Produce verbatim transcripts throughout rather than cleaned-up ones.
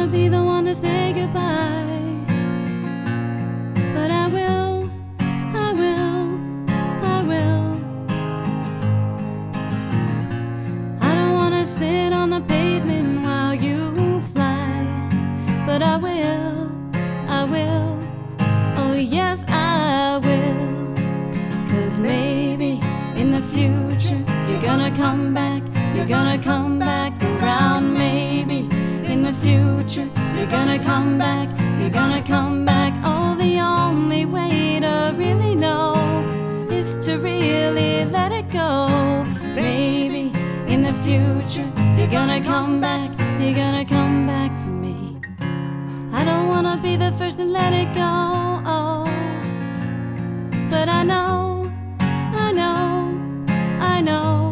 be the one to say goodbye, but I will, I will, I will. I don't wanna sit on the pavement while you fly, but I will, I will, oh yes I will. 'Cause maybe in the future you're gonna come back, you're gonna come back around. Maybe in the future you're gonna come back, you're gonna come back. Oh, the only way to really know is to really let it go. Maybe in the future you're gonna come back, you're gonna come back to me. I don't wanna be the first to let it go, oh, but I know, I know, I know.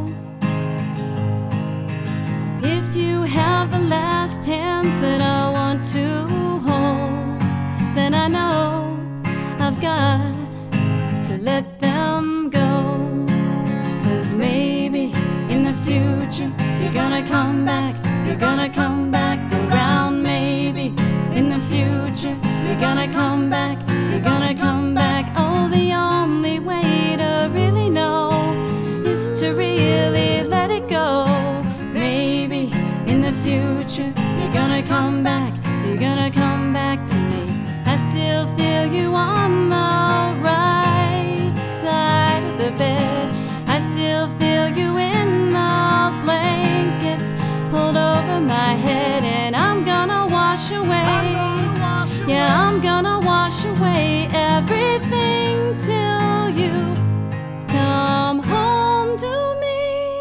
If you have the last hands that I want to hold, then I know I've got to let them go. 'Cause maybe in the future you're gonna come back, you're gonna come back around. Maybe in the future you're gonna come back, you're gonna come back. Oh, the only way to really know is to really let it go. Maybe in the future you're gonna come back, you're gonna come back to me. I still feel you on the right side of the bed. I still feel you in the blankets pulled over my head. And I'm gonna wash away, yeah, I'm gonna wash away everything till you come home to me.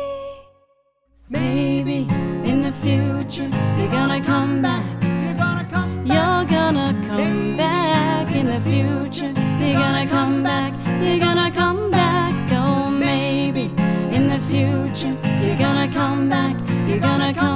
Maybe in the future you're gonna come back, you're gonna come back, you're gonna come back. In the future you're gonna come back, you're gonna come back. Oh, maybe in the future you're gonna come back, you're gonna come